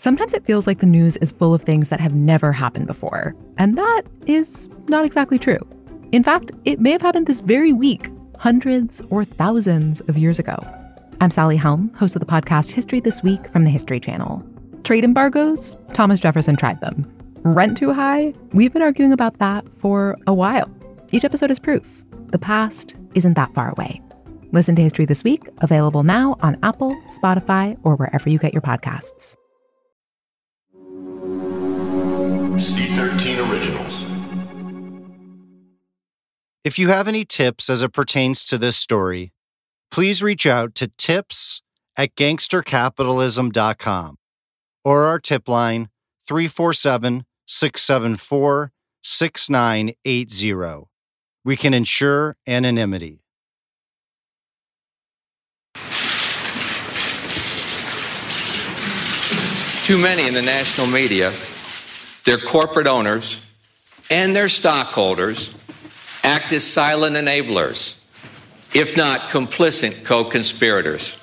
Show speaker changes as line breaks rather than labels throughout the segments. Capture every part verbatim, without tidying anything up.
Sometimes it feels like the news is full of things that have never happened before, and that is not exactly true. In fact, it may have happened this very week, hundreds or thousands of years ago. I'm Sally Helm, host of the podcast History This Week from the History Channel. Trade embargoes? Thomas Jefferson tried them. Rent too high? We've been arguing about that for a while. Each episode is proof. The past isn't that far away. Listen to History This Week, available now on Apple, Spotify, or wherever you get your podcasts.
C thirteen Originals.
If you have any tips as it pertains to this story, please reach out to tips at gangster capitalism dot com or our tip line three four seven, six seven four, six nine eight zero. We can ensure anonymity.
Too many in the national media, their corporate owners, and their stockholders act as silent enablers, if not complicit co-conspirators.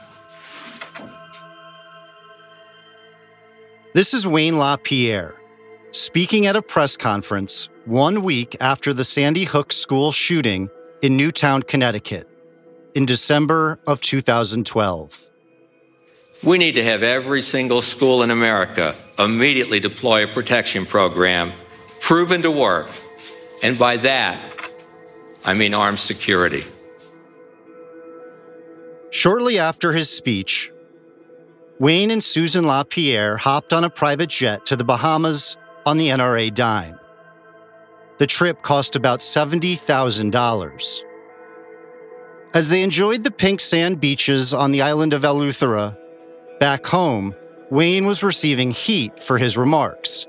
This is Wayne LaPierre, speaking at a press conference one week after the Sandy Hook school shooting in Newtown, Connecticut, in December of two thousand twelve.
We need to have every single school in America immediately deploy a protection program proven to work. And by that, I mean armed security.
Shortly after his speech, Wayne and Susan LaPierre hopped on a private jet to the Bahamas on the N R A dime. The trip cost about seventy thousand dollars. As they enjoyed the pink sand beaches on the island of Eleuthera, back home, Wayne was receiving heat for his remarks.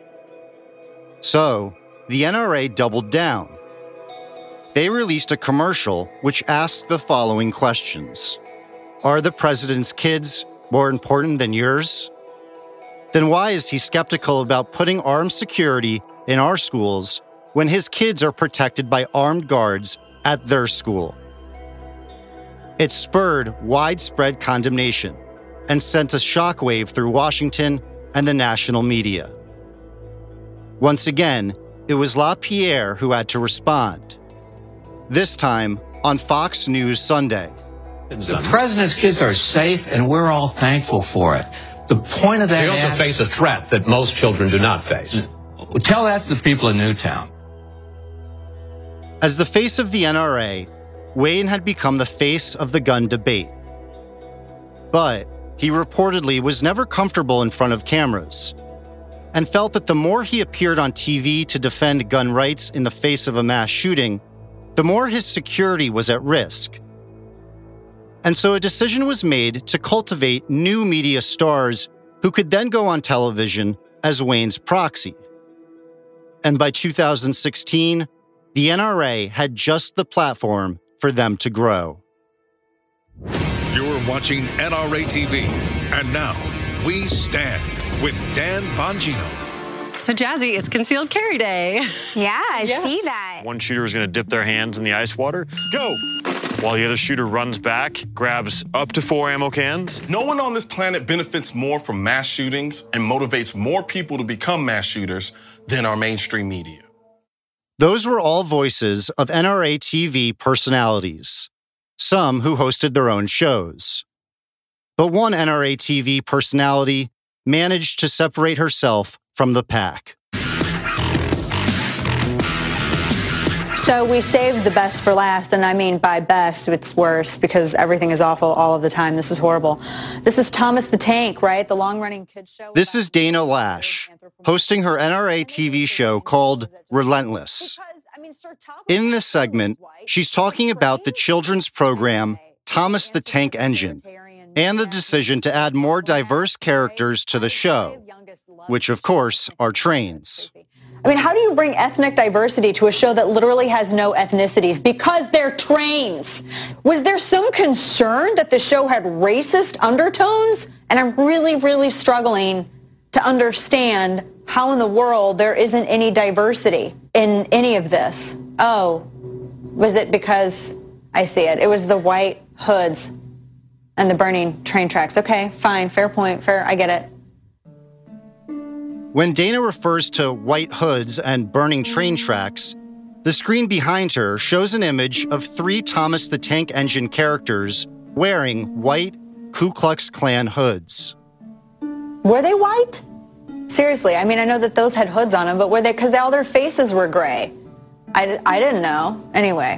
So, the N R A doubled down. They released a commercial which asked the following questions. Are the president's kids more important than yours? Then why is he skeptical about putting armed security in our schools when his kids are protected by armed guards at their school? It spurred widespread condemnation and sent a shockwave through Washington and the national media. Once again, it was LaPierre who had to respond. This time on Fox News Sunday.
The president's kids are safe, and we're all thankful for it. The point of that...
They also ad- face a threat that most children do not face.
Tell that to the people in Newtown.
As the face of the N R A, Wayne had become the face of the gun debate. But he reportedly was never comfortable in front of cameras and felt that the more he appeared on T V to defend gun rights in the face of a mass shooting, the more his security was at risk. And so a decision was made to cultivate new media stars who could then go on television as Wayne's proxy. And by two thousand sixteen, the N R A had just the platform for them to grow.
You're watching N R A T V, and now we stand with Dan Bongino.
So, Jazzy, it's Concealed Carry Day.
Yeah, I
yeah.
see that.
One shooter is going to dip their hands in the ice water. Go! While the other shooter runs back, grabs up to four ammo cans.
No one on this planet benefits more from mass shootings and motivates more people to become mass shooters than our mainstream media.
Those were all voices of N R A T V personalities, some who hosted their own shows. But one N R A T V personality managed to separate herself from the pack.
So we saved the best for last, and I mean by best, it's worse because everything is awful all of the time. This is horrible. This is Thomas the Tank, right? The long-running kids show.
This is Dana Lash, hosting her N R A T V show called Relentless. In this segment, she's talking about the children's program Thomas the Tank Engine and the decision to add more diverse characters to the show, which of course are trains.
I mean, how do you bring ethnic diversity to a show that literally has no ethnicities? Because they're trains. Was there some concern that the show had racist undertones? And I'm really, really struggling to understand how in the world there isn't any diversity in any of this. Oh, was it because, I see it, it was the white hoods and the burning train tracks. Okay, fine, fair point, fair, I get it.
When Dana refers to white hoods and burning train tracks, the screen behind her shows an image of three Thomas the Tank Engine characters wearing white Ku Klux Klan hoods.
Were they white? Seriously, I mean, I know that those had hoods on them, but were they, because all their faces were gray. I, I didn't know. Anyway.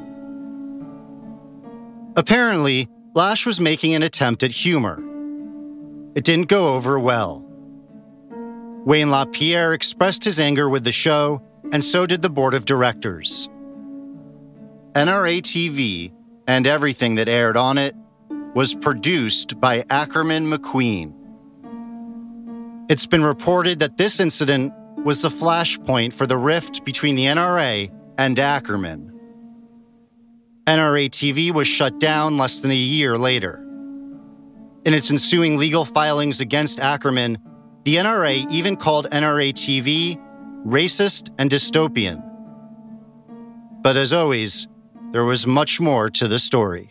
Apparently, Lash was making an attempt at humor. It didn't go over well. Wayne LaPierre expressed his anger with the show, and so did the board of directors. N R A T V, and everything that aired on it, was produced by Ackerman McQueen. It's been reported that this incident was the flashpoint for the rift between the N R A and Ackerman. N R A T V was shut down less than a year later. In its ensuing legal filings against Ackerman, the N R A even called N R A T V racist and dystopian. But as always, there was much more to the story.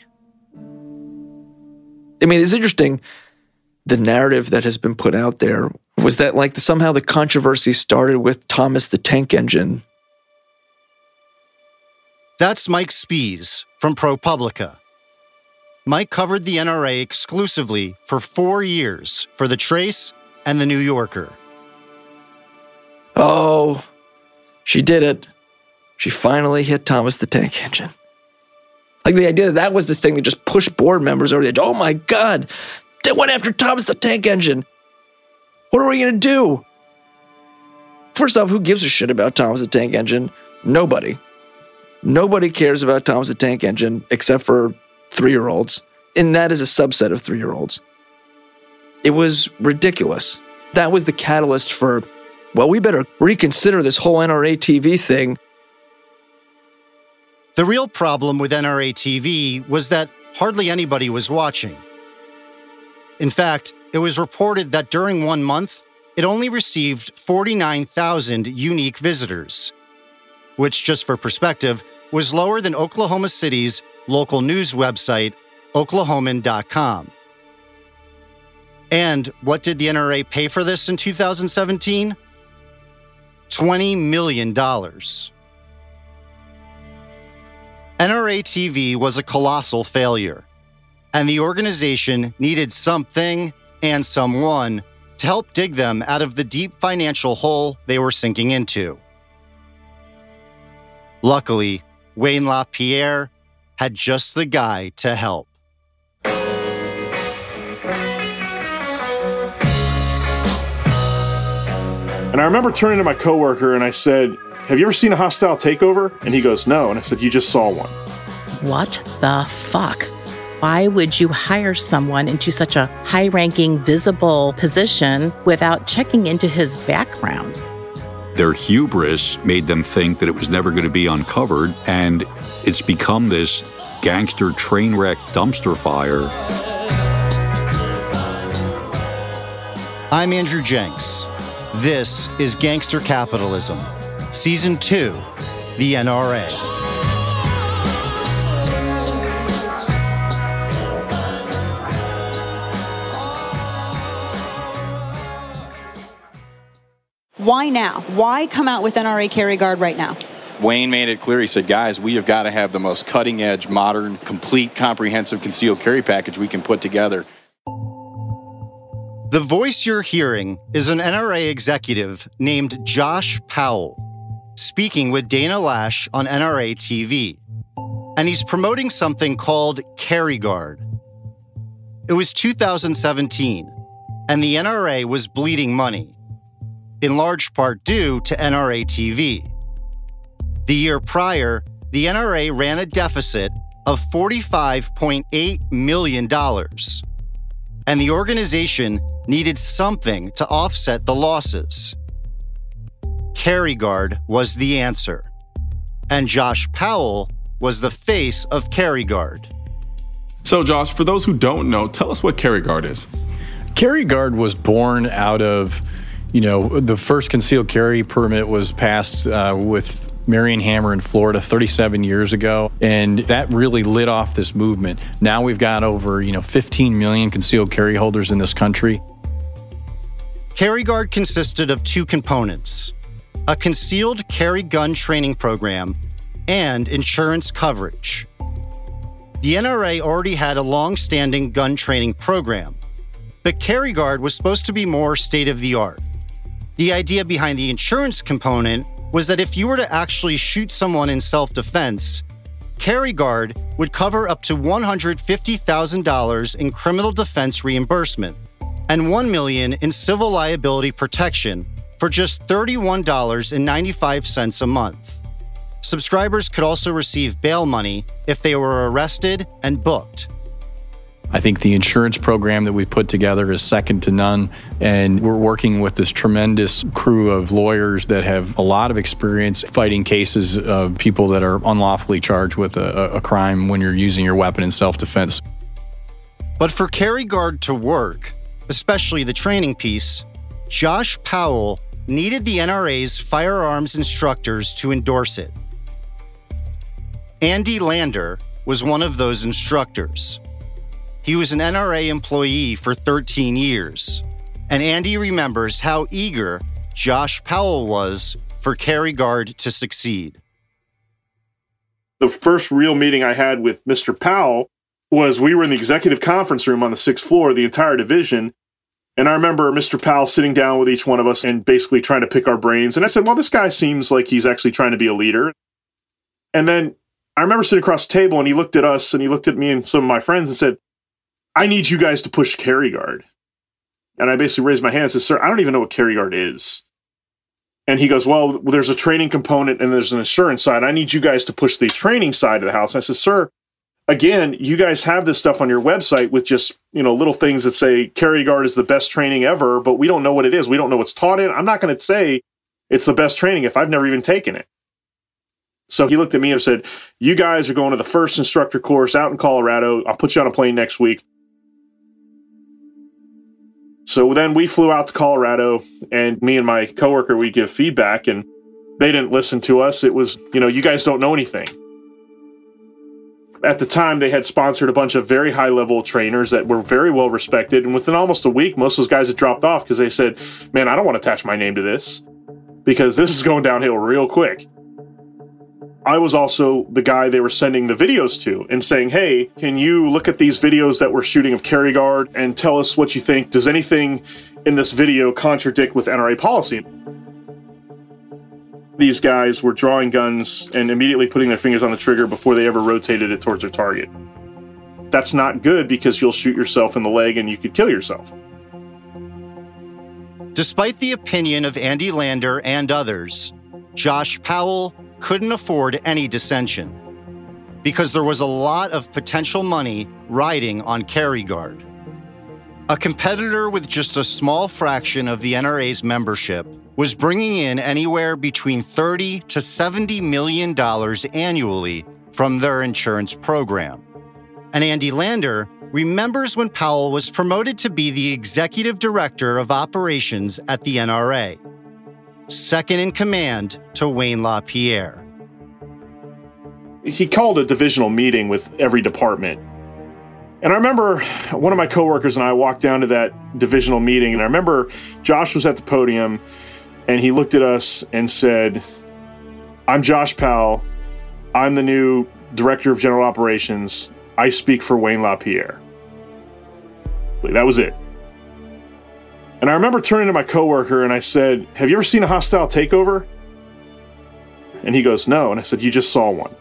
I mean, it's interesting, the narrative that has been put out there was that like somehow the controversy started with Thomas the Tank Engine.
That's Mike Spies from ProPublica. Mike covered the N R A exclusively for four years for The Trace and The New Yorker.
Oh, she did it. She finally hit Thomas the Tank Engine. Like the idea that that was the thing that just pushed board members over the edge. Oh my God, they went after Thomas the Tank Engine. What are we going to do? First off, who gives a shit about Thomas the Tank Engine? Nobody. Nobody cares about Thomas the Tank Engine except for three-year-olds. And that is a subset of three-year-olds. It was ridiculous. That was the catalyst for, well, we better reconsider this whole N R A T V thing.
The real problem with N R A T V was that hardly anybody was watching. In fact, it was reported that during one month, it only received forty-nine thousand unique visitors, which, just for perspective, was lower than Oklahoma City's local news website, oklahoman dot com. And what did the N R A pay for this in two thousand seventeen? twenty million dollars. N R A T V was a colossal failure, and the organization needed something and someone to help dig them out of the deep financial hole they were sinking into. Luckily, Wayne LaPierre had just the guy to help.
And I remember turning to my coworker and I said, "Have you ever seen a hostile takeover?" And he goes, "No." And I said, "You just saw one."
What the fuck? Why would you hire someone into such a high-ranking, visible position without checking into his background?
Their hubris made them think that it was never going to be uncovered, and it's become this gangster train wreck dumpster fire.
I'm Andrew Jenks. This is Gangster Capitalism, Season two, The N R A.
Why now? Why come out with N R A Carry Guard right now?
Wayne made it clear. He said, guys, we have got to have the most cutting-edge, modern, complete, comprehensive concealed carry package we can put together.
The voice you're hearing is an N R A executive named Josh Powell, speaking with Dana Lash on N R A T V. And he's promoting something called Carry Guard. It was two thousand seventeen, and the N R A was bleeding money, in large part due to N R A T V. The year prior, the N R A ran a deficit of forty-five point eight million dollars, and the organization needed something to offset the losses. Carry Guard was the answer, and Josh Powell was the face of Carry Guard.
So, Josh, for those who don't know, tell us what Carry Guard is.
Carry Guard was born out of, you know, the first concealed carry permit was passed uh, with Marion Hammer in Florida thirty-seven years ago, and that really lit off this movement. Now we've got over, you know, fifteen million concealed carry holders in this country.
CarryGuard consisted of two components: a concealed carry gun training program and insurance coverage. The N R A already had a long-standing gun training program, but CarryGuard was supposed to be more state-of-the-art. The idea behind the insurance component was that if you were to actually shoot someone in self-defense, CarryGuard would cover up to one hundred fifty thousand dollars in criminal defense reimbursement and one million dollars in civil liability protection for just thirty-one dollars and ninety-five cents a month. Subscribers could also receive bail money if they were arrested and booked.
I think the insurance program that we put together is second to none, and we're working with this tremendous crew of lawyers that have a lot of experience fighting cases of people that are unlawfully charged with a, a crime when you're using your weapon in self-defense.
But for CarryGuard to work, especially the training piece, Josh Powell needed the N R A's firearms instructors to endorse it. Andy Lander was one of those instructors. He was an N R A employee for thirteen years, and Andy remembers how eager Josh Powell was for CarryGuard to succeed.
The first real meeting I had with Mister Powell was we were in the executive conference room on the sixth floor, the entire division, and I remember Mister Powell sitting down with each one of us and basically trying to pick our brains, and I said, well, this guy seems like he's actually trying to be a leader. And then I remember sitting across the table, and he looked at us, and he looked at me and some of my friends and said, I need you guys to push CarryGuard. And I basically raised my hand and said, sir, I don't even know what CarryGuard is. And he goes, well, there's a training component and there's an insurance side. I need you guys to push the training side of the house. And I said, sir, again, you guys have this stuff on your website with just, you know, little things that say CarryGuard is the best training ever, but we don't know what it is. We don't know what's taught in. I'm not going to say it's the best training if I've never even taken it. So he looked at me and said, you guys are going to the first instructor course out in Colorado. I'll put you on a plane next week. So then we flew out to Colorado, and me and my coworker, we give feedback, and they didn't listen to us. It was, you know, you guys don't know anything. At the time, they had sponsored a bunch of very high-level trainers that were very well respected, and within almost a week, most of those guys had dropped off because they said, man, I don't want to attach my name to this because this is going downhill real quick. I was also the guy they were sending the videos to and saying, hey, can you look at these videos that we're shooting of CarryGuard and tell us what you think? Does anything in this video contradict with N R A policy? These guys were drawing guns and immediately putting their fingers on the trigger before they ever rotated it towards their target. That's not good because you'll shoot yourself in the leg and you could kill yourself.
Despite the opinion of Andy Lander and others, Josh Powell couldn't afford any dissension because there was a lot of potential money riding on CarryGuard. A competitor with just a small fraction of the N R A's membership was bringing in anywhere between thirty to seventy million dollars annually from their insurance program. And Andy Lander remembers when Powell was promoted to be the executive director of operations at the N R A, second in command to Wayne LaPierre.
He called a divisional meeting with every department. And I remember one of my coworkers and I walked down to that divisional meeting, and I remember Josh was at the podium, and he looked at us and said, I'm Josh Powell. I'm the new director of general operations. I speak for Wayne LaPierre. That was it. And I remember turning to my coworker and I said, have you ever seen a hostile takeover? And he goes, no. And I said, you just saw one.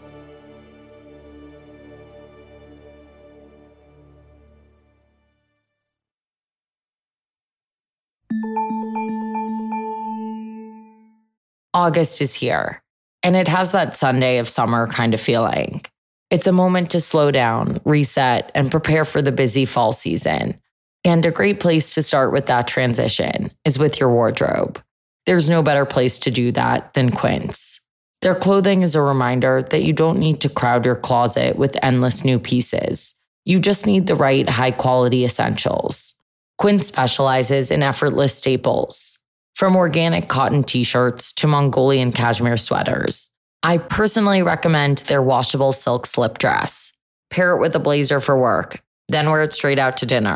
August is here, and it has that Sunday of summer kind of feeling. It's a moment to slow down, reset, and prepare for the busy fall season. And a great place to start with that transition is with your wardrobe. There's no better place to do that than Quince. Their clothing is a reminder that you don't need to crowd your closet with endless new pieces. You just need the right high-quality essentials. Quince specializes in effortless staples. From organic cotton t-shirts to Mongolian cashmere sweaters. I personally recommend their washable silk slip dress. Pair it with a blazer for work, then wear it straight out to dinner.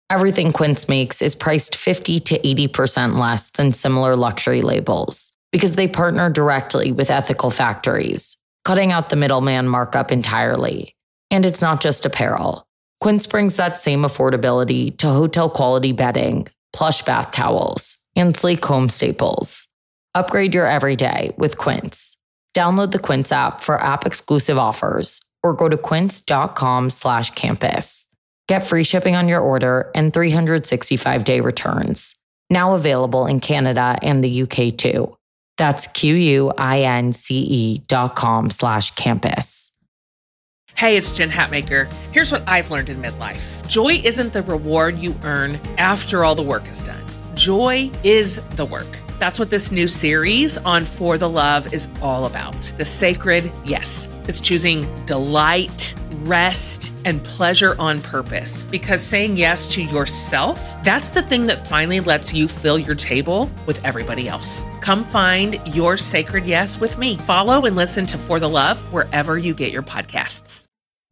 Everything Quince makes is priced fifty to eighty percent less than similar luxury labels because they partner directly with ethical factories, cutting out the middleman markup entirely. And it's not just apparel. Quince brings that same affordability to hotel-quality bedding, plush bath towels, and sleek home staples. Upgrade your everyday with Quince. Download the Quince app for app-exclusive offers or go to quince.com slash campus. Get free shipping on your order and three hundred sixty-five day returns. Now available in Canada and the U K too. That's Q-U-I-N-C-E dot com slash campus.
Hey, it's Jen Hatmaker. Here's what I've learned in midlife. Joy isn't the reward you earn after all the work is done. Joy is the work. That's what this new series on For the Love is all about. The sacred yes. It's choosing delight, rest, and pleasure on purpose. Because saying yes to yourself, that's the thing that finally lets you fill your table with everybody else. Come find your sacred yes with me. Follow and listen to For the Love wherever you get your podcasts.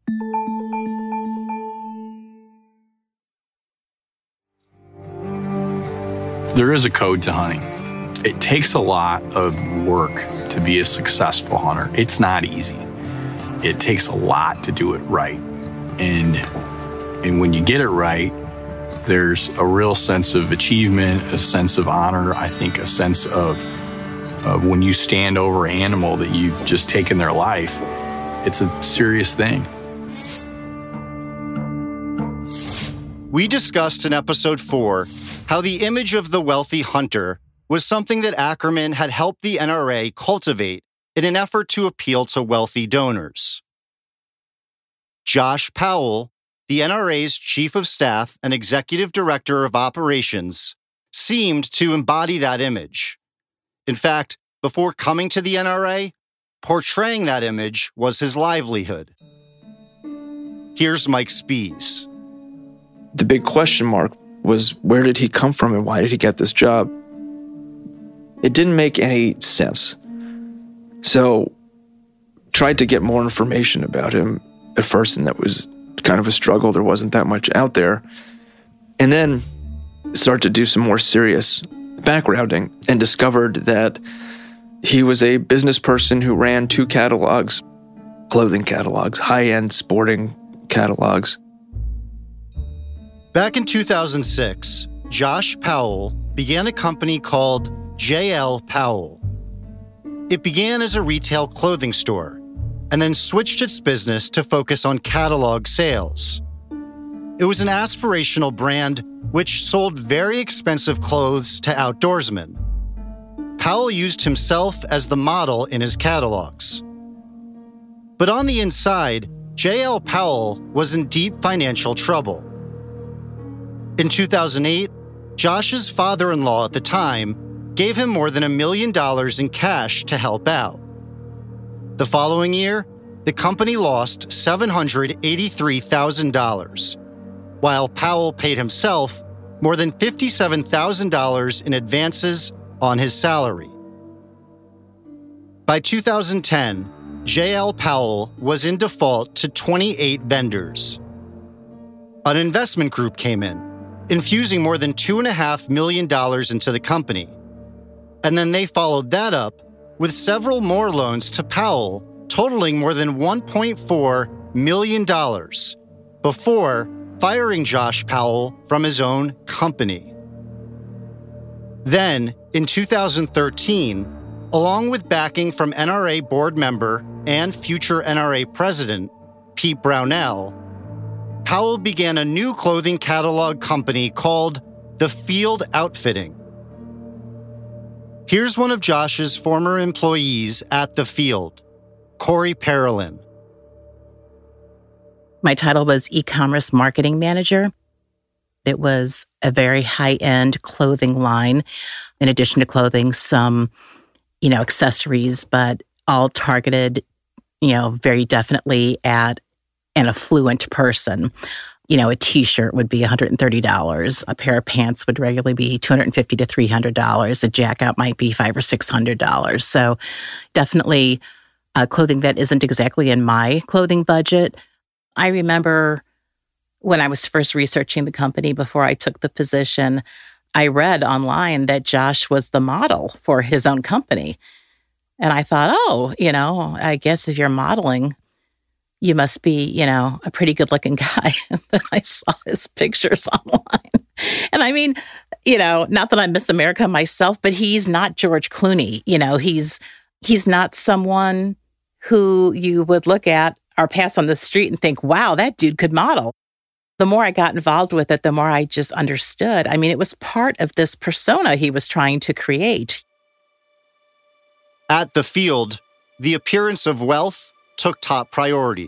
There is a code to hunting. It takes a lot of work to be a successful hunter. It's not easy. It takes a lot to do it right. And, and when you get it right, there's a real sense of achievement, a sense of honor, I think a sense of, of when you stand over an animal that you've just taken their life, it's a serious thing.
We discussed in episode four how the image of the wealthy hunter was something that Ackerman had helped the N R A cultivate in an effort to appeal to wealthy donors. Josh Powell, the N R A's chief of staff and executive director of operations, seemed to embody that image. In fact, before coming to the N R A, portraying that image was his livelihood. Here's Mike Spees.
The big question mark was, where did he come from and why did he get this job? It didn't make any sense. So, tried to get more information about him at first, and that was kind of a struggle. There wasn't that much out there. And then started to do some more serious backgrounding and discovered that he was a business person who ran two catalogs, clothing catalogs, high-end sporting catalogs.
Back in two thousand six, Josh Powell began a company called J L Powell. It began as a retail clothing store and then switched its business to focus on catalog sales. It was an aspirational brand which sold very expensive clothes to outdoorsmen. Powell used himself as the model in his catalogs. But on the inside, J L Powell was in deep financial trouble. In two thousand eight, Josh's father-in-law at the time gave him more than a million dollars in cash to help out. The following year, the company lost seven hundred eighty-three thousand dollars, while Powell paid himself more than fifty-seven thousand dollars in advances on his salary. By two thousand ten, J L Powell was in default to twenty-eight vendors. An investment group came in, infusing more than two point five million dollars into the company. And then they followed that up with several more loans to Powell, totaling more than one point four million dollars, before firing Josh Powell from his own company. Then, in two thousand thirteen, along with backing from N R A board member and future N R A president, Pete Brownell, Powell began a new clothing catalog company called The Field Outfitting. Here's one of Josh's former employees at The Field, Corey Parolin.
My title was e-commerce marketing manager. It was a very high-end clothing line. In addition to clothing, some, you know, accessories, but all targeted, you know, very definitely at an affluent person. You know, a t-shirt would be one hundred thirty dollars. A pair of pants would regularly be two hundred fifty dollars to three hundred dollars. A jacket might be five hundred dollars or six hundred dollars. So definitely uh, clothing that isn't exactly in my clothing budget. I remember When I was first researching the company before I took the position, I read online that Josh was the model for his own company. And I thought, oh, you know, I guess if you're modeling, you must be, you know, a pretty good looking guy. And then I saw his pictures online. And I mean, you know, not that I miss America myself, but he's not George Clooney. You know, he's he's not someone who you would look at or pass on the street and think, wow, that dude could model. The more I got involved with it, the more I just understood. I mean, it was part of this persona he was trying to create.
At the Field, the appearance of wealth took top priority.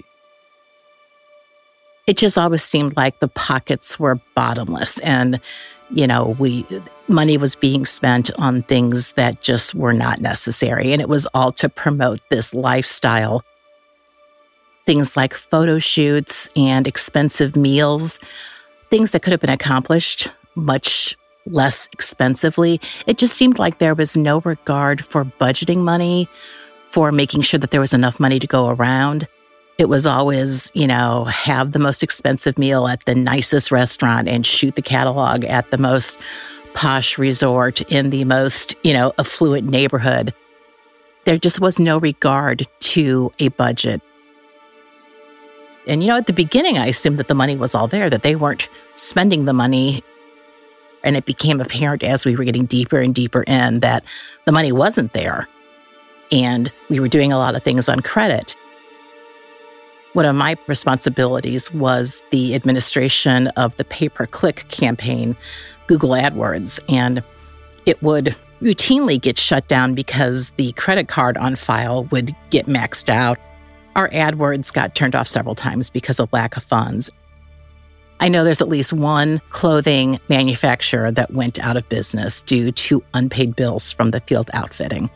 It just always seemed like the pockets were bottomless, and, you know, we money was being spent on things that just were not necessary, and it was all to promote this lifestyle. Things like photo shoots and expensive meals, things that could have been accomplished much less expensively. It just seemed like there was no regard for budgeting money, for making sure that there was enough money to go around. It was always, you know, have the most expensive meal at the nicest restaurant and shoot the catalog at the most posh resort in the most, you know, affluent neighborhood. There just was no regard to a budget. And, you know, at the beginning, I assumed that the money was all there, that they weren't spending the money. And it became apparent as we were getting deeper and deeper in that the money wasn't there. And we were doing a lot of things on credit. One of my responsibilities was the administration of the pay-per-click campaign, Google AdWords. And it would routinely get shut down because the credit card on file would get maxed out. Our AdWords got turned off several times because of lack of funds. I know there's at least one clothing manufacturer that went out of business due to unpaid bills from the Field outfitting.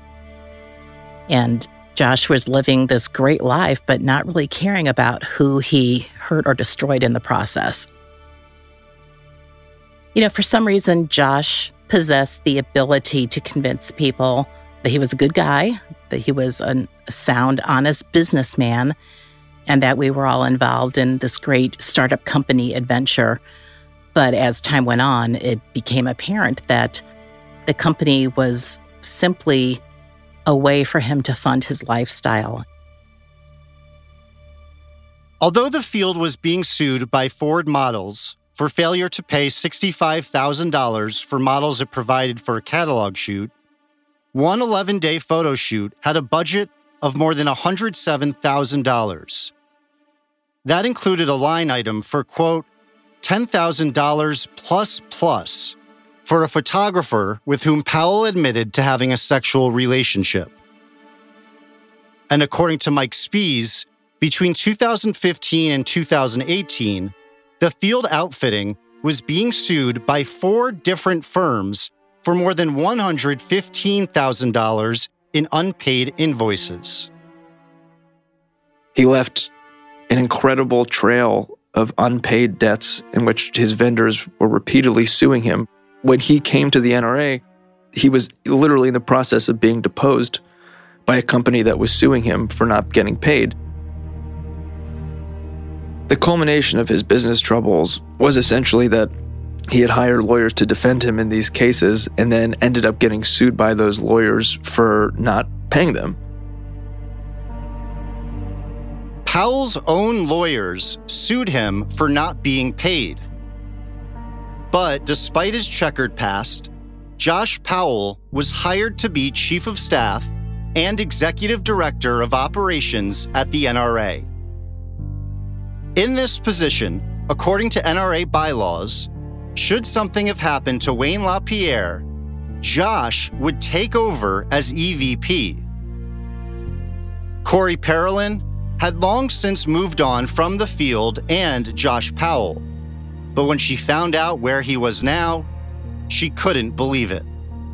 And Josh was living this great life, but not really caring about who he hurt or destroyed in the process. You know, for some reason, Josh possessed the ability to convince people that he was a good guy, that he was an, a sound, honest businessman, and that we were all involved in this great startup company adventure. But as time went on, it became apparent that the company was simply a way for him to fund his lifestyle.
Although the Field was being sued by Ford Models for failure to pay sixty-five thousand dollars for models it provided for a catalog shoot, one eleven-day photo shoot had a budget of more than one hundred seven thousand dollars. That included a line item for, quote, ten thousand dollars plus plus for a photographer with whom Powell admitted to having a sexual relationship. And according to Mike Spies, between two thousand fifteen and two thousand eighteen, the Field Outfitting was being sued by four different firms for more than one hundred fifteen thousand dollars in unpaid invoices.
He left an incredible trail of unpaid debts in which his vendors were repeatedly suing him. When he came to the N R A, he was literally in the process of being deposed by a company that was suing him for not getting paid. The culmination of his business troubles was essentially that he had hired lawyers to defend him in these cases and then ended up getting sued by those lawyers for not paying them.
Powell's own lawyers sued him for not being paid. But despite his checkered past, Josh Powell was hired to be Chief of Staff and Executive Director of Operations at the N R A. In this position, according to N R A bylaws, should something have happened to Wayne LaPierre, Josh would take over as E V P. Corey Parolin had long since moved on from the Field and Josh Powell, but when she found out where he was now, she couldn't believe it.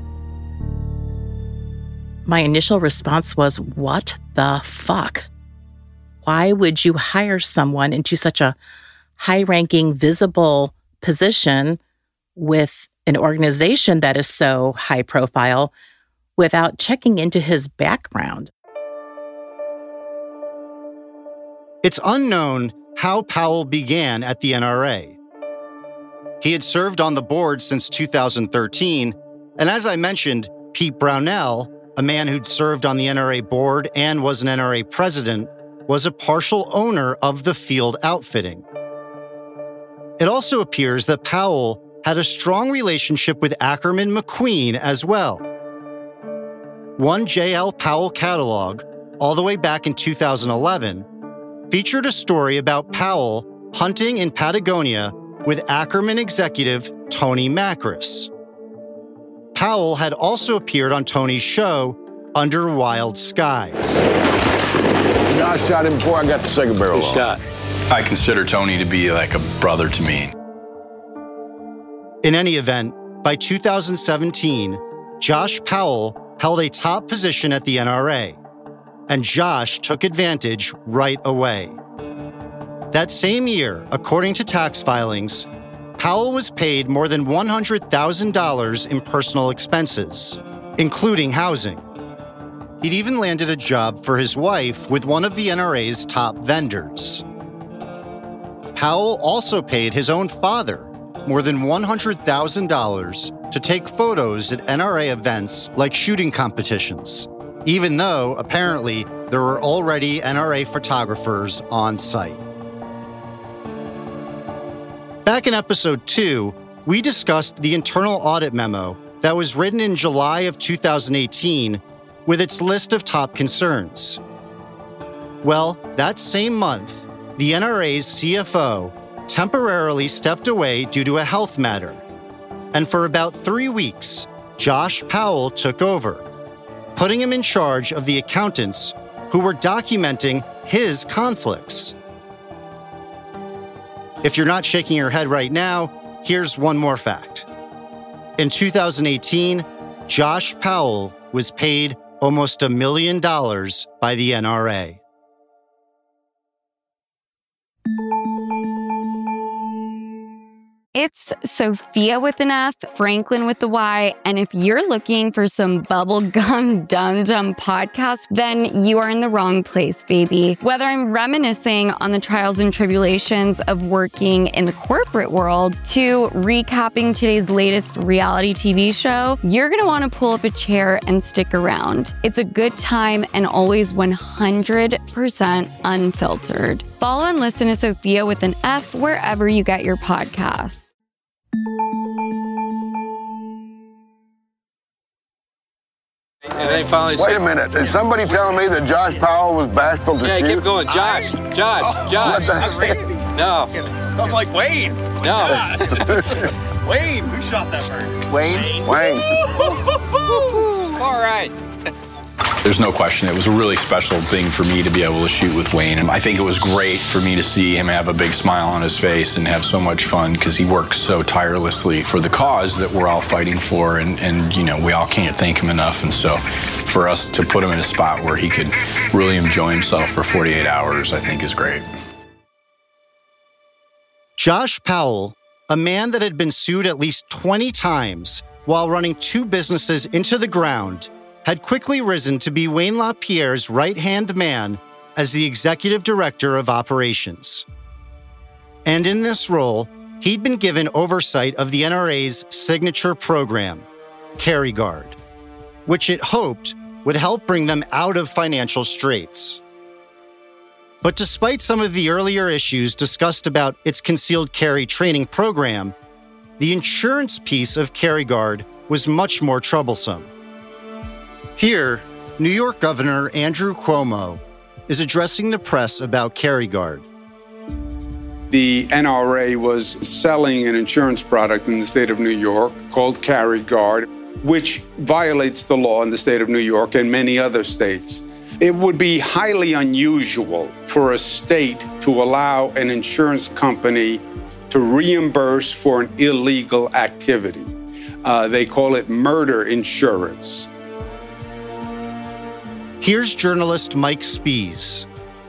My initial response was, what the fuck? Why would you hire someone into such a high-ranking, visible position with an organization that is so high-profile without checking into his background?
It's unknown how Powell began at the N R A. He had served on the board since two thousand thirteen, and as I mentioned, Pete Brownell, a man who'd served on the N R A board and was an N R A president, was a partial owner of the field outfitting. It also appears that Powell had a strong relationship with Ackerman McQueen as well. One J L Powell catalog, all the way back in two thousand eleven, featured a story about Powell hunting in Patagonia with Ackerman executive Tony Makris. Powell had also appeared on Tony's show, Under Wild Skies.
You know, I shot him before I got the second barrel off.
Shot. I consider Tony to be like a brother to me.
In any event, by two thousand seventeen, Josh Powell held a top position at the N R A, and Josh took advantage right away. That same year, according to tax filings, Powell was paid more than one hundred thousand dollars in personal expenses, including housing. He'd even landed a job for his wife with one of the N R A's top vendors. Powell also paid his own father more than one hundred thousand dollars to take photos at N R A events like shooting competitions, even though, apparently, there were already N R A photographers on site. Back in episode two, we discussed the internal audit memo that was written in July of two thousand eighteen with its list of top concerns. Well, that same month, the N R A's C F O temporarily stepped away due to a health matter. And for about three weeks, Josh Powell took over, putting him in charge of the accountants who were documenting his conflicts. If you're not shaking your head right now, here's one more fact. In two thousand eighteen, Josh Powell was paid almost a million dollars by the N R A.
It's Sophia with an F, Franklin with the Y, and if you're looking for some bubblegum dum-dum podcast, then you are in the wrong place, baby. Whether I'm reminiscing on the trials and tribulations of working in the corporate world to recapping today's latest reality T V show, you're gonna wanna pull up a chair and stick around. It's a good time and always one hundred percent unfiltered. Follow and listen to Sophia with an F wherever you get your podcasts.
And they finally Wait a minute. Is somebody telling me that Josh Powell was bashful to
Yeah,
shoot?
keep going. Josh, Josh, Josh. No.
I'm like, Wayne.
No.
Wayne, who shot that bird?
Wayne. Wayne.
All right. There's no question. It was a really special thing for me to be able to shoot with Wayne. And I think it was great for me to see him have a big smile on his face and have so much fun because he works so tirelessly for the cause that we're all fighting for. And, and, you know, we all can't thank him enough. And so for us to put him in a spot where he could really enjoy himself for forty-eight hours, I think is great.
Josh Powell, a man that had been sued at least twenty times while running two businesses into the ground, had quickly risen to be Wayne LaPierre's right-hand man as the executive director of operations. And in this role, he'd been given oversight of the N R A's signature program, Carry Guard, which it hoped would help bring them out of financial straits. But despite some of the earlier issues discussed about its concealed carry training program, the insurance piece of Carry Guard was much more troublesome. Here, New York Governor Andrew Cuomo is addressing the press about Carry Guard.
The N R A was selling an insurance product in the state of New York called Carry Guard, which violates the law in the state of New York and many other states. It would be highly unusual for a state to allow an insurance company to reimburse for an illegal activity. Uh, they call it murder insurance.
Here's journalist Mike Spies.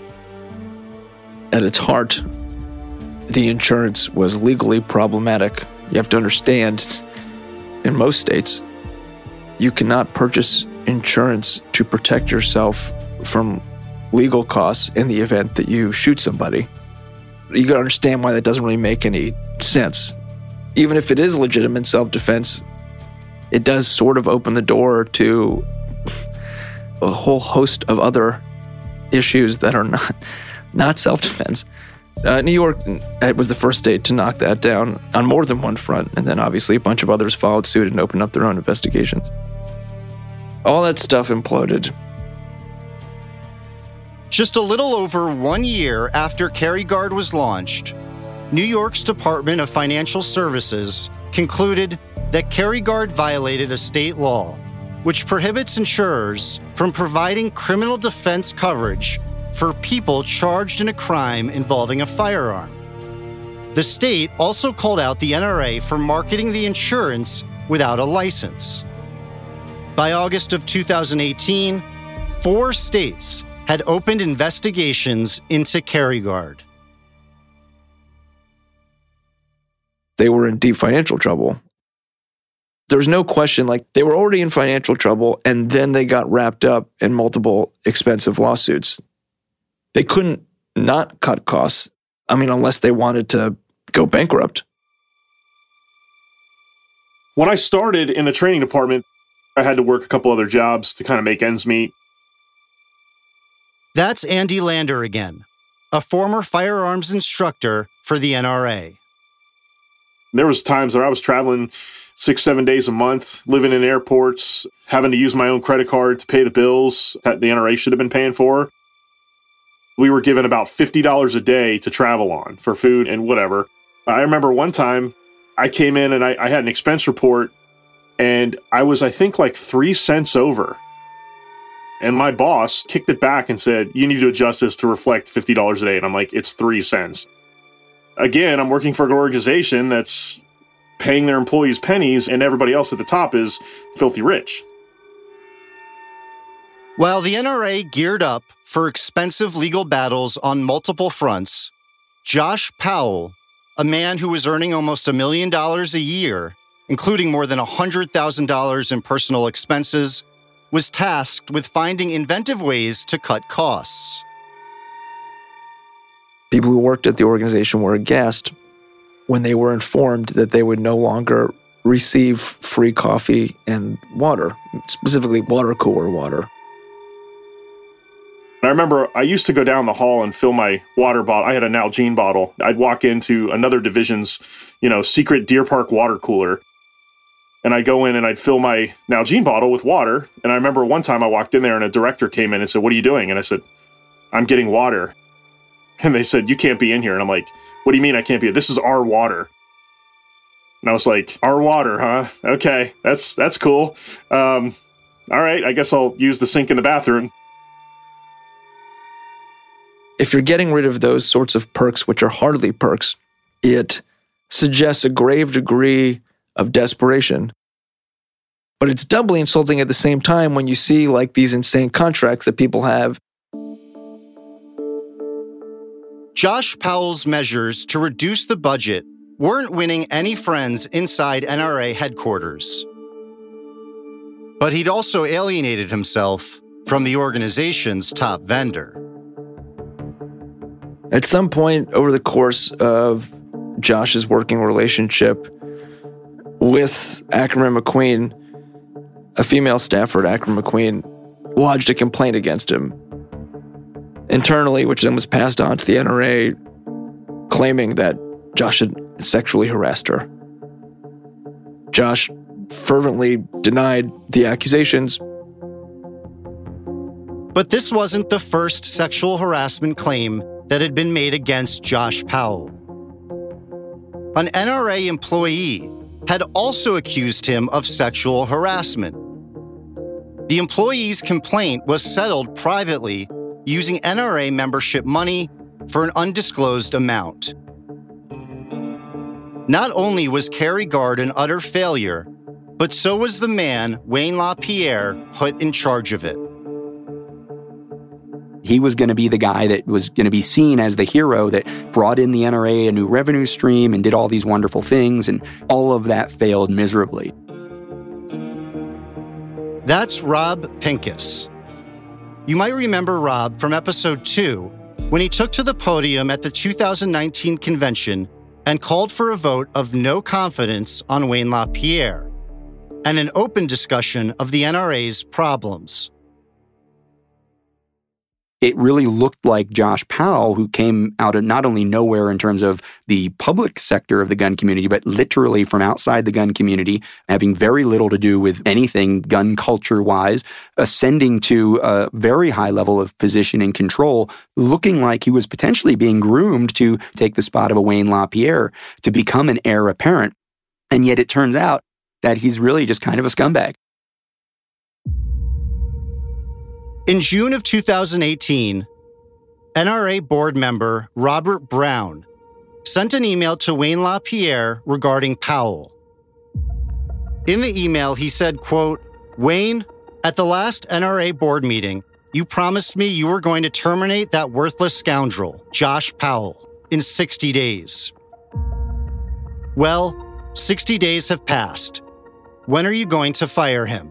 At its heart, the insurance was legally problematic. You have to understand, in most states, you cannot purchase insurance to protect yourself from legal costs in the event that you shoot somebody. You gotta understand why that doesn't really make any sense. Even if it is legitimate self-defense, it does sort of open the door to a whole host of other issues that are not, not self-defense. Uh, New York it was the first state to knock that down on more than one front, and then obviously a bunch of others followed suit and opened up their own investigations. All that stuff imploded.
Just a little over one year after CarryGuard was launched, New York's Department of Financial Services concluded that CarryGuard violated a state law which prohibits insurers from providing criminal defense coverage for people charged in a crime involving a firearm. The state also called out the N R A for marketing the insurance without a license. By August of two thousand eighteen, four states had opened investigations into CarryGuard.
They were in deep financial trouble. There's no question, like, they were already in financial trouble, and then they got wrapped up in multiple expensive lawsuits. They couldn't not cut costs, I mean, unless they wanted to go bankrupt.
When I started in the training department, I had to work a couple other jobs to kind of make ends meet.
That's Andy Lander again, a former firearms instructor for the N R A.
There was times where I was traveling six, seven days a month, living in airports, having to use my own credit card to pay the bills that the N R A should have been paying for. We were given about fifty dollars a day to travel on for food and whatever. I remember one time I came in and I, I had an expense report, and I was, I think, like three cents over. And my boss kicked it back and said, you need to adjust this to reflect fifty dollars a day. And I'm like, it's three cents. Again, I'm working for an organization that's paying their employees pennies, and everybody else at the top is filthy rich.
While the N R A geared up for expensive legal battles on multiple fronts, Josh Powell, a man who was earning almost a million dollars a year, including more than one hundred thousand dollars in personal expenses, was tasked with finding inventive ways to cut costs.
People who worked at the organization were aghast when they were informed that they would no longer receive free coffee and water, specifically water cooler water.
I remember I used to go down the hall and fill my water bottle. I had a Nalgene bottle. I'd walk into another division's, you know, secret Deer Park water cooler. And I'd go in and I'd fill my Nalgene bottle with water. And I remember one time I walked in there and a director came in and said, what are you doing? And I said, I'm getting water. And they said, you can't be in here. And I'm like, what do you mean I can't be? This is our water. And I was like, our water, huh? Okay, that's that's cool. Um, all right, I guess I'll use the sink in the bathroom.
If you're getting rid of those sorts of perks, which are hardly perks, it suggests a grave degree of desperation. But it's doubly insulting at the same time when you see like these insane contracts that people have.
Josh Powell's measures to reduce the budget weren't winning any friends inside N R A headquarters. But he'd also alienated himself from the organization's top vendor.
At some point over the course of Josh's working relationship with Ackerman McQueen, a female staffer at Ackerman McQueen lodged a complaint against him internally, which then was passed on to the N R A, claiming that Josh had sexually harassed her. Josh fervently denied the accusations.
But this wasn't the first sexual harassment claim that had been made against Josh Powell. An N R A employee had also accused him of sexual harassment. The employee's complaint was settled privately using N R A membership money for an undisclosed amount. Not only was CarryGuard an utter failure, but so was the man Wayne LaPierre put in charge of it.
He was going to be the guy that was going to be seen as the hero that brought in the N R A a new revenue stream and did all these wonderful things, and all of that failed miserably.
That's Rob Pincus. You might remember Rob from episode two, when he took to the podium at the two thousand nineteen convention and called for a vote of no confidence on Wayne LaPierre and an open discussion of the N R A's problems.
It really looked like Josh Powell, who came out of not only nowhere in terms of the public sector of the gun community, but literally from outside the gun community, having very little to do with anything gun culture-wise, ascending to a very high level of position and control, looking like he was potentially being groomed to take the spot of a Wayne LaPierre, to become an heir apparent. And yet it turns out that he's really just kind of a scumbag.
In June of two thousand eighteen, N R A board member Robert Brown sent an email to Wayne LaPierre regarding Powell. In the email, he said, quote, "Wayne, at the last N R A board meeting, you promised me you were going to terminate that worthless scoundrel, Josh Powell, in sixty days. Well, sixty days have passed. When are you going to fire him?"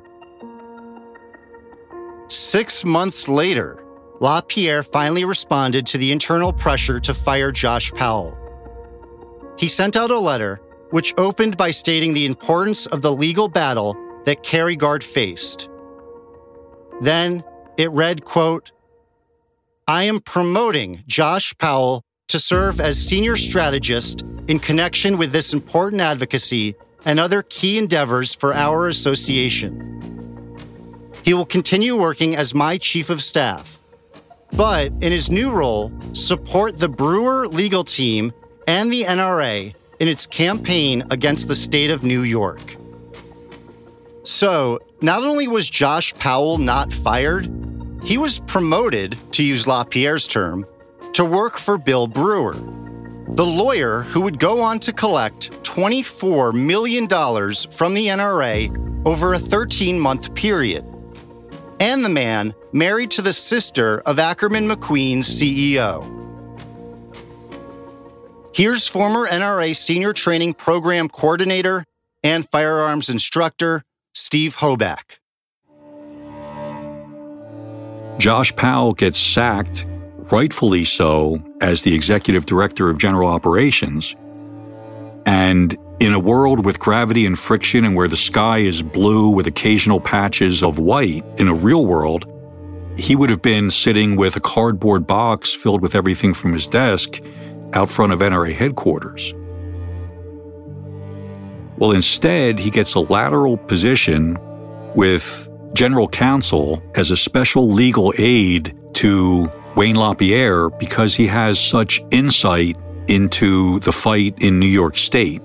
Six months later, LaPierre finally responded to the internal pressure to fire Josh Powell. He sent out a letter which opened by stating the importance of the legal battle that Kerry Gard faced. Then it read, quote, "I am promoting Josh Powell to serve as senior strategist in connection with this important advocacy and other key endeavors for our association. He will continue working as my chief of staff, but in his new role, support the Brewer legal team and the N R A in its campaign against the state of New York." So, not only was Josh Powell not fired, he was promoted, to use LaPierre's term, to work for Bill Brewer, the lawyer who would go on to collect twenty-four million dollars from the N R A over a thirteen-month period, and the man married to the sister of Ackerman McQueen's C E O. Here's former N R A Senior Training Program Coordinator and firearms instructor, Steve Hoback.
Josh Powell gets sacked, rightfully so, as the executive director of general operations. And in a world with gravity and friction and where the sky is blue with occasional patches of white, in a real world, he would have been sitting with a cardboard box filled with everything from his desk out front of N R A headquarters. Well, instead, he gets a lateral position with general counsel as a special legal aid to Wayne LaPierre because he has such insight into the fight in New York State.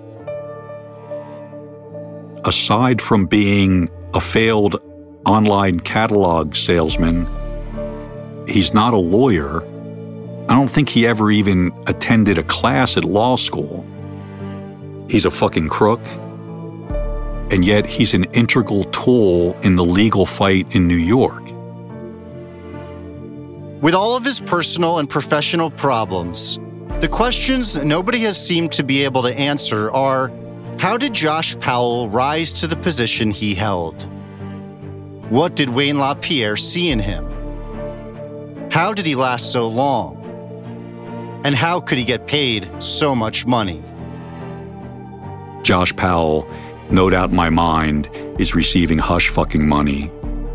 Aside from being a failed online catalog salesman, he's not a lawyer. I don't think he ever even attended a class at law school. He's a fucking crook. And yet he's an integral tool in the legal fight in New York.
With all of his personal and professional problems, the questions nobody has seemed to be able to answer are, how did Josh Powell rise to the position he held? What did Wayne LaPierre see in him? How did he last so long? And how could he get paid so much money?
Josh Powell, no doubt in my mind, is receiving hush fucking money.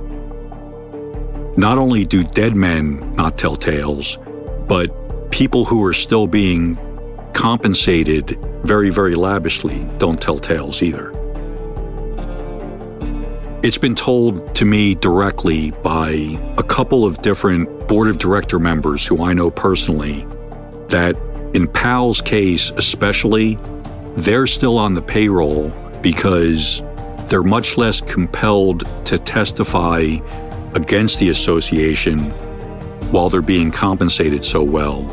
Not only do dead men not tell tales, but people who are still being compensated very, very lavishly don't tell tales either. It's been told to me directly by a couple of different board of director members who I know personally that in Powell's case especially, they're still on the payroll because they're much less compelled to testify against the association while they're being compensated so well.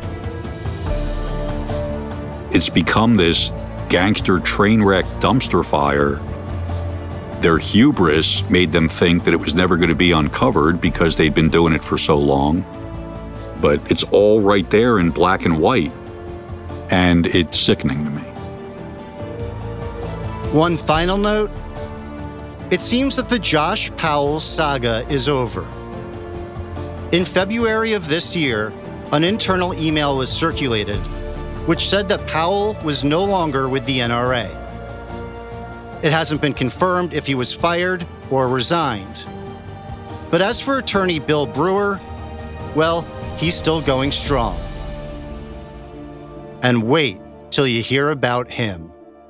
It's become this gangster train wreck dumpster fire. Their hubris made them think that it was never going to be uncovered because they'd been doing it for so long. But it's all right there in black and white, and it's sickening to me.
One final note. It seems that the Josh Powell saga is over. In February of this year, an internal email was circulated which said that Powell was no longer with the N R A. It hasn't been confirmed if he was fired or resigned. But as for attorney Bill Brewer, well, he's still going strong. And wait till you hear about him.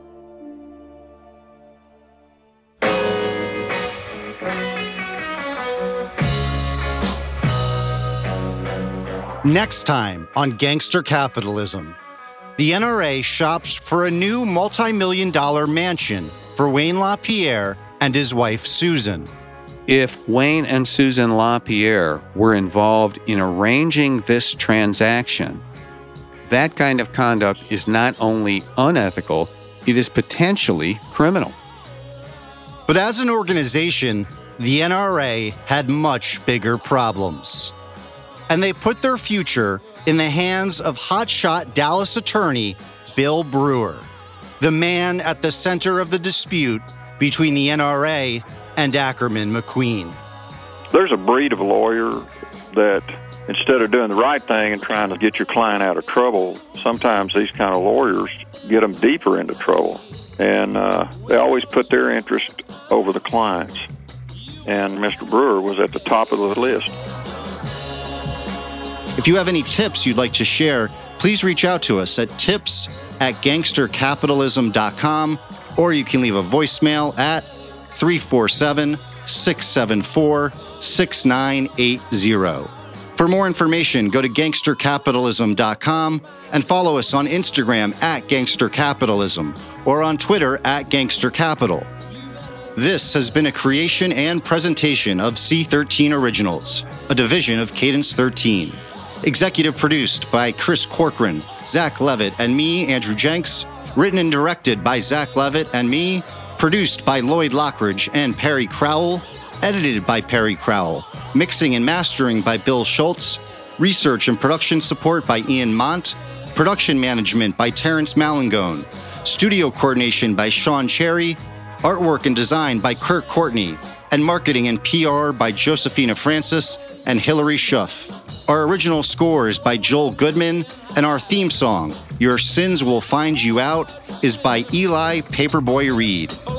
Next time on Gangster Capitalism, the N R A shops for a new multi-million dollar mansion for Wayne LaPierre and his wife, Susan.
If Wayne and Susan LaPierre were involved in arranging this transaction, that kind of conduct is not only unethical, it is potentially criminal.
But as an organization, the N R A had much bigger problems. And they put their future in the hands of hotshot Dallas attorney Bill Brewer, the man at the center of the dispute between the N R A and Ackerman McQueen.
There's a breed of lawyer that instead of doing the right thing and trying to get your client out of trouble, sometimes these kind of lawyers get them deeper into trouble. And uh, they always put their interest over the client's. And Mister Brewer was at the top of the list.
If you have any tips you'd like to share, please reach out to us at tips at gangster capitalism dot com, or you can leave a voicemail at three four seven, six seven four, six nine eight zero. For more information, go to gangster capitalism dot com and follow us on Instagram at gangster capitalism or on Twitter at gangster capital. This has been a creation and presentation of C thirteen Originals, a division of Cadence thirteen. Executive produced by Chris Corcoran, Zach Levitt, and me, Andrew Jenks. Written and directed by Zach Levitt and me. Produced by Lloyd Lockridge and Perry Crowell. Edited by Perry Crowell. Mixing and mastering by Bill Schultz. Research and production support by Ian Mont. Production management by Terrence Malangone. Studio coordination by Sean Cherry. Artwork and design by Kirk Courtney. And marketing and P R by Josephina Francis and Hillary Schuff. Our original score is by Joel Goodman, and our theme song, Your Sins Will Find You Out, is by Eli Paperboy Reed.